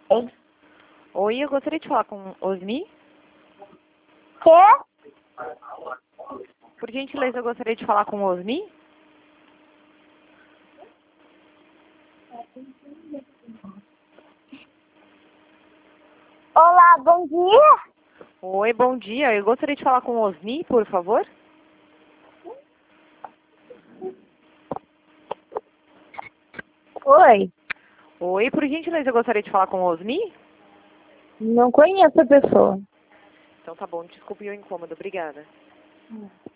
Oi. Oi, eu gostaria de falar com Osni. Quê? Por gentileza, eu gostaria de falar com Osni. Olá, bom dia. Oi, bom dia. Eu gostaria de falar com Osni, por favor. Oi. Oi, por gentileza, eu gostaria de falar com Osni. Não conheço a pessoa. Então tá bom, desculpe o incômodo. Obrigada.